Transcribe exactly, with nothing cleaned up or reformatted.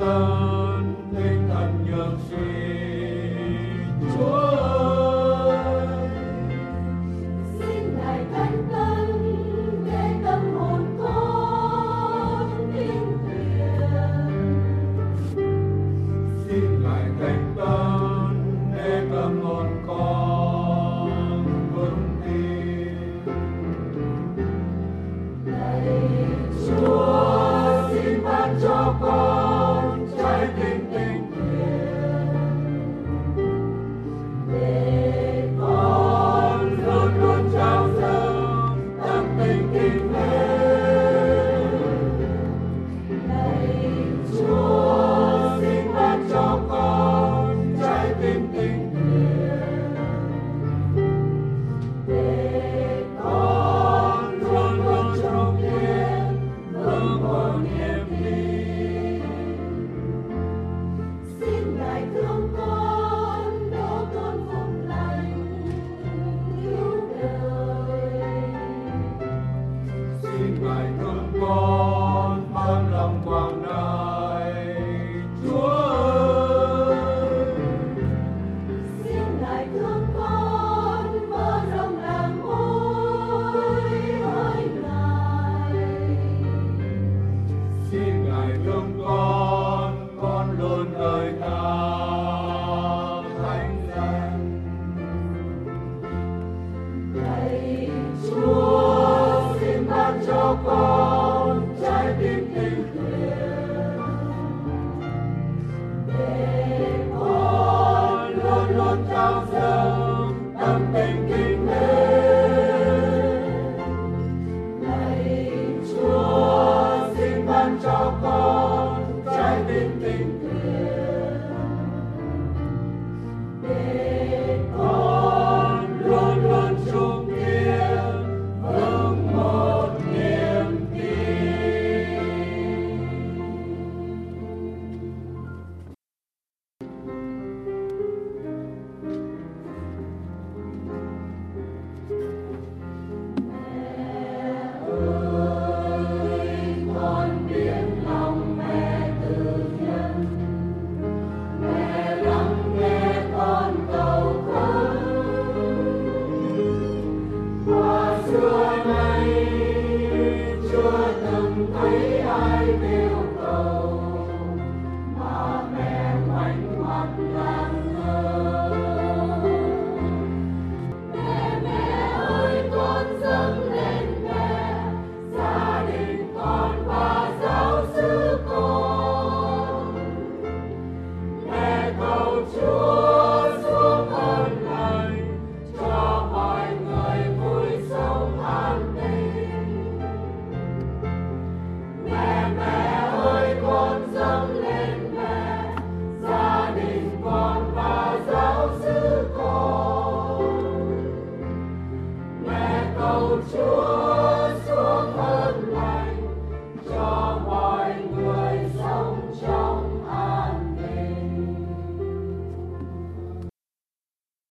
tân tinh thần nhược sinh Chúa ơi. Xin Ngài thánh tân để tâm hồn con tin thiện. Xin Ngài thánh tân để tâm hồn con vững tin. Lạy Chúa xin ban cho con trái tim tình nguyện để con luôn luôn trao dâng tâm tình kính mến. lạy Chúa xin ban cho con trái tim tình nguyện để con luôn luôn trung kiên vững vàng niềm tin. xin Ngài thương con đỗ con phúc lành cứu đời. Xin Ngài thương con ban lòng quảng đại Chúa ơi. Xin Ngài thương con mở rộng làng ôi hỡi Ngài. Xin Ngài thương con con luôn lời ca thánh danh. Lạy Chúa xin ban cho con trái tim tình nguyện để con luôn luôn trao dâng tâm tình kính mến. lạy Chúa xin ban cho con trái tim tình nguyện để con luôn luôn trung kiên vững một niềm tin. con biết lòng mẹ từ nhân. Mẹ lắng nghe con cầu khấn. Qua xưa nay chưa từng thấy ai kêu cầu mà mẹ ngoảnh mặt làm ngơ. Mẹ mẹ ơi con dâng lên mẹ, gia đình con và giáo sư con. Mẹ cầu Chúa xuống ơn lành cho mọi người vui sống an ninh. Mẹ mẹ ơi con dâng lên mẹ, gia đình con và giáo sư con. Mẹ cầu Chúa